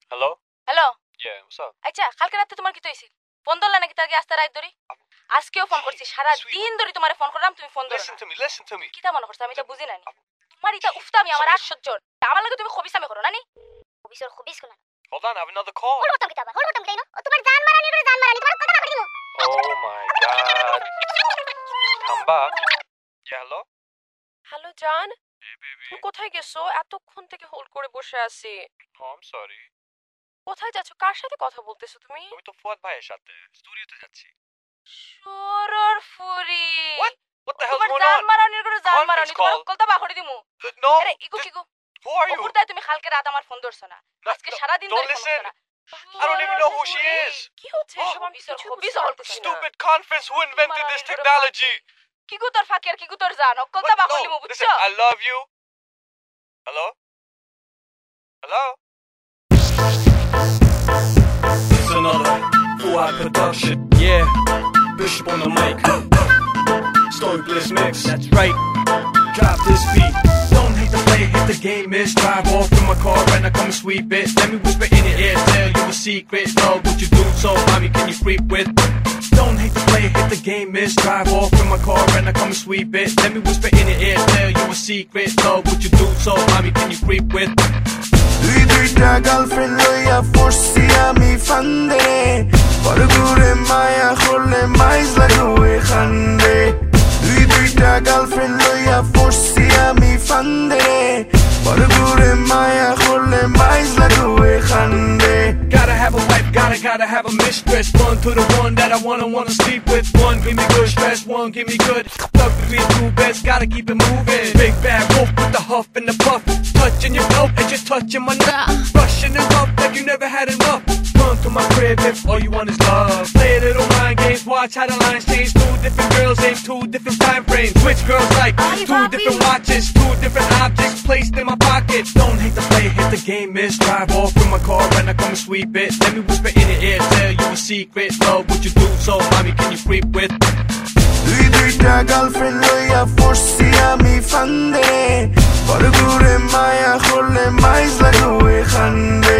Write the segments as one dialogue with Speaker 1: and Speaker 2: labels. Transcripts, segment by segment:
Speaker 1: Hello
Speaker 2: hello
Speaker 1: Yeah, what's up?
Speaker 2: আচ্ছা কালকে রাতে তোমার কি হইছিল ফোন ধরলা নাকি তার আগে আসতে রাত ধরি আজকেও ফোন করছি সারা দিন ধরে তোমারে ফোন করলাম তুমি ফোন ধরো
Speaker 1: Listen to me.
Speaker 2: কিটা মনে করছ আমি এটা বুঝি না তোমার এটা উফতা আমি আমার আশ্চর্য আমার লাগে তুমি খবিসামি করো নানি খবিস কোনা
Speaker 1: Hold on, I have another call.
Speaker 2: হল হতাম কিটা হল হতাম কিটা ও তোমার জান মারানি করে জান মারানি তোমার কথা না দিমু
Speaker 1: Oh my god. Come back. Yeah, hello?
Speaker 3: Hello জান
Speaker 1: Hey, baby.
Speaker 3: তুমি কোথায় গেছো এতক্ষণ থেকে হোল্ড করে বসে আছি
Speaker 1: Oh, I'm sorry.
Speaker 3: কোথায় যাচ্ছ কার সাথে কথা বলতেছো তুমি
Speaker 1: আমি তো ফুয়াদ ভাইয়ের সাথে স্টুডিওতে যাচ্ছি।
Speaker 2: সুরর ফুরি
Speaker 1: What the hell's
Speaker 2: তোমার
Speaker 1: going
Speaker 2: জান
Speaker 1: on?
Speaker 2: মারানি করে জান
Speaker 1: Conference
Speaker 2: মারানি তোমার
Speaker 1: call.
Speaker 2: কলটা বাখড়ি দিমু
Speaker 1: No.
Speaker 2: আরে ইগো কিগো
Speaker 1: Who are you?
Speaker 2: ওপরটায় তুমি কালকে রাত আমার ফোন ধরছ না আজকে সারা দিন
Speaker 1: Don't
Speaker 2: ধরে ফোন
Speaker 1: listen.
Speaker 2: করছ না
Speaker 1: I don't even know who she is.
Speaker 3: কি হচ্ছে
Speaker 1: Oh,
Speaker 3: এসব আমি
Speaker 2: বিসর
Speaker 3: কিছু
Speaker 2: খবিস
Speaker 3: বুঝতে
Speaker 2: হল
Speaker 3: পারতেছি না।
Speaker 1: Stupid conference. Who invented this
Speaker 2: Marani,
Speaker 1: technology?
Speaker 2: কিগো তোর ফাকির কিগো তোর জান কলটা
Speaker 1: What?
Speaker 2: বাখড়ি দিমু
Speaker 1: No.
Speaker 2: বুঝছো
Speaker 1: Listen, I love you. Hello? Hello?
Speaker 4: It's another full-out production. Yeah, Bishop on the mic. Story Bliss mix. That's right. Drop this beat. Don't hate the play, hit the game, miss. Drive off in my car and I come and sweep it. Let me whisper in your ear, tell you a secret. Love what you do, so mommy, can you creep with? Don't hate the play, hit the game, miss. Drive off in my car and I come and sweep it. Let me whisper in your ear, tell you a secret. Love what you do, so mommy, can you creep with?
Speaker 5: দুইটা girlfriend লইয়া পড়ছি আমি ফান্দে পরগুরে মায়া করলে মাইজ লাগবে খান্দে দুইটা girlfriend লইয়া পড়ছি আমি ফান্দে পরগুরে মায়া করলে মাইজ লাগবে খান্দে
Speaker 4: Gotta have a wife, gotta have a mistress. One to the one that I wanna sleep with. One give me good stress, one give me good. Stuck between two beds, gotta keep it moving. Big bad wolf with the huff and the puff. Touching your belt and just touching my nut. Rushing it up like you never had enough. Come to my crib if all you want is love. Play a little mind games, watch how the lines change. Two different girls in two different time frames. Which girls like two different watches, two different objects placed in my pocket. Don't hate the play, hit the game, miss. Drive off in my car and I come and sweep it. Let me whisper in your ear, tell you a secret. Love what you do, so mommy, can you creep with?
Speaker 5: দুইটা girlfriend লইয়া পড়ছি আমি ফান্দে পরগুরে মায়া করলে মাইজ লাগবে খান্দে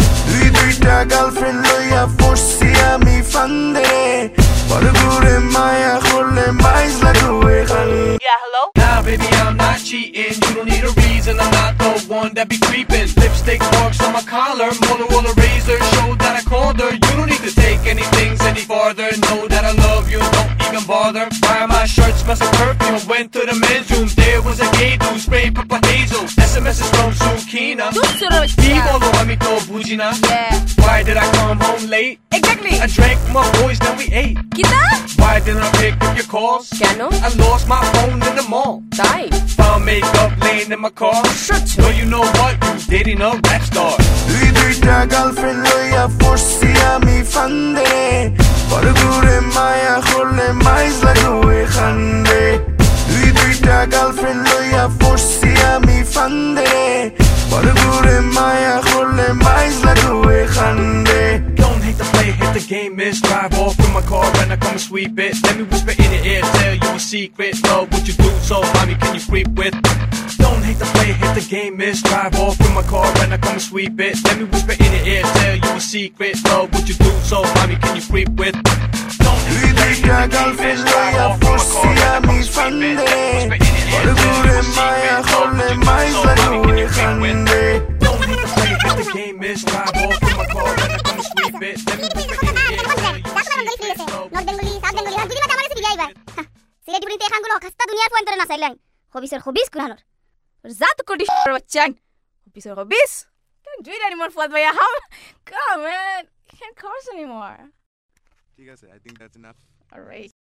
Speaker 5: দুইটা girlfriend লইয়া পড়ছি আমি ফান্দে পরগুরে মায়া করলে মাইজ লাগবে খান্দে
Speaker 2: Yeah, hello?
Speaker 4: Nah, baby, I'm not cheating. You don't need a reason. I'm not the one that be creeping. Lipstick marks on my collar, Motorola razor show that I called her. You don't need to take anything any farther. Know that I love you, don't even bother. Buy my shirt, smells of perfume. Went to the men's room, there was a gay dude spraying Papa Hazel. SMS's from Sukina. Vivo lo amito bujina.
Speaker 2: Yeah.
Speaker 4: Why did I come home late?
Speaker 2: Exactly.
Speaker 4: I drank my boys, then we ate.
Speaker 2: কিটা
Speaker 4: Why didn't I pick up your calls?
Speaker 3: কেন
Speaker 4: I lost my phone in the mall.
Speaker 3: তাই
Speaker 4: Found makeup laying in my car. No, you know what? You dating a rap star.
Speaker 5: দুইটা girlfriend লইয়া পড়ছি আমি ফান্দে পরগুরে মায়া করলে মাইজ লাগবে খান্দে দুইটা গার্লফ্রেন্ড লইয়া পড়ছি আমি ফান্দে পরগুরে মায়া করলে মাইজ লাগবে খান্দে
Speaker 4: Don't hate the play, hit the game, miss. Drive off in my car and I come and sweep it. Let me whisper in your ear, tell you a secret. Love what you do, so mommy, can you creep with? Don't hate the play, hit the game, miss. Drive off in my car and I come and sweep it. Let me whisper in your ear, tell you a secret. Love what you do, so mommy, can you creep with? Don't hate the play, hit
Speaker 5: দুইটা
Speaker 4: the game,
Speaker 5: girlfriend
Speaker 4: miss. Drive
Speaker 5: লইয়া
Speaker 4: off in my
Speaker 5: পড়ছি
Speaker 4: car and I come
Speaker 5: আমি
Speaker 4: and sweep it.
Speaker 5: ফান্দে
Speaker 4: Let me whisper in your ear, tell
Speaker 5: পরগুরে
Speaker 4: you a
Speaker 5: মায়া
Speaker 4: secret. Love
Speaker 5: করলে
Speaker 4: what you do,
Speaker 5: মাইজ
Speaker 4: so mommy, can
Speaker 5: লাগবে
Speaker 4: you creep with?
Speaker 5: খান্দে
Speaker 4: Don't hate the play, hit the game, miss. Drive off in my car and I come and sweep it. Let me whisper in your ear, tell you a secret. Love
Speaker 6: north Bengali south Bengali আর দুদিন আমার Syria আইবা সিলেটি বুড়িতে এখানগুলো খাস্তা দুনিয়ার point না চাইলাই খবিসের খবিস কুহানোর
Speaker 2: জাত কোটি বাচ্চান খবিসর খবিস Can't do it anymore Fuad Bhaiya come man can't curse anymore
Speaker 7: ঠিক আছে, I think that's enough.
Speaker 2: all right